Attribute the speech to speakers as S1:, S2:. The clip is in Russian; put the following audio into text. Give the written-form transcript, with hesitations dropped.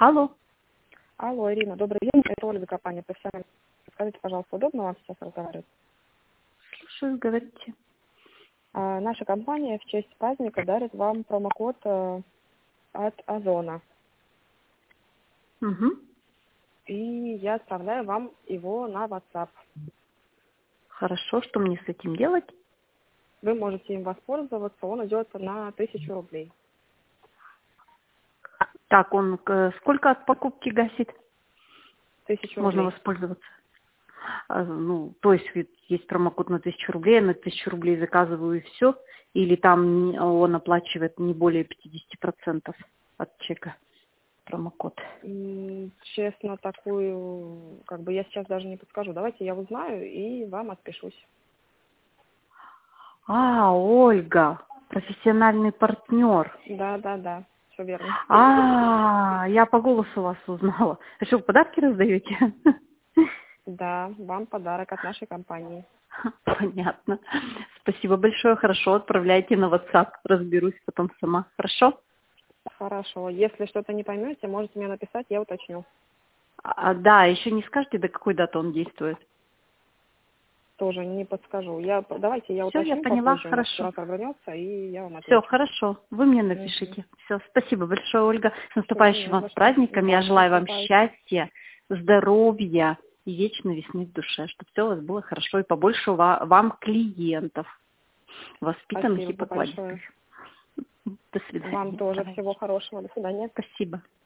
S1: Алло.
S2: Алло, Ирина, добрый день. Это Ольга, компания «Профессиональный». Скажите, пожалуйста, удобно вам сейчас разговаривать?
S1: Слушаю, говорите.
S2: Наша компания в честь праздника дарит вам промокод от Озона.
S1: Угу.
S2: И я отправляю вам его на WhatsApp.
S1: Хорошо, что мне с этим делать?
S2: Вы можете им воспользоваться, он идет на 1000 рублей.
S1: Так, он сколько от покупки гасит?
S2: 1000
S1: Можно
S2: рублей.
S1: воспользоваться. То есть ведь есть промокод на 1000 рублей, я на 1000 рублей заказываю и все? Или там он оплачивает не более 50% от чека промокод?
S2: Честно, такую, я сейчас даже не подскажу. Давайте я узнаю и вам отпишусь.
S1: Ольга, профессиональный партнер.
S2: Да, все верно.
S1: Я по голосу вас узнала. А что, подарки раздаете?
S2: Да, вам подарок от нашей компании.
S1: Понятно. Спасибо большое. Хорошо, отправляйте на WhatsApp. Разберусь потом сама. Хорошо?
S2: Хорошо. Если что-то не поймете, можете мне написать, я уточню.
S1: Да, еще не скажете, до какой даты он действует?
S2: Тоже не подскажу. Давайте я
S1: Все, я
S2: уточню
S1: поняла.
S2: попозже. У нас
S1: Хорошо.
S2: оператор вернется, и я вам
S1: Все,
S2: отвечу.
S1: хорошо. Вы мне
S2: Угу.
S1: напишите. Все, спасибо большое, Ольга. С
S2: Все,
S1: наступающим
S2: не
S1: вас
S2: за что.
S1: праздником. Я
S2: Вас
S1: желаю вам
S2: наступающим.
S1: счастья, здоровья и вечной весны в душе, чтобы все у вас было хорошо и побольше вам клиентов, воспитанных и
S2: Спасибо
S1: покладистых.
S2: большое.
S1: До
S2: Вам
S1: свидания.
S2: тоже
S1: Давайте.
S2: всего хорошего. До свидания.
S1: Спасибо.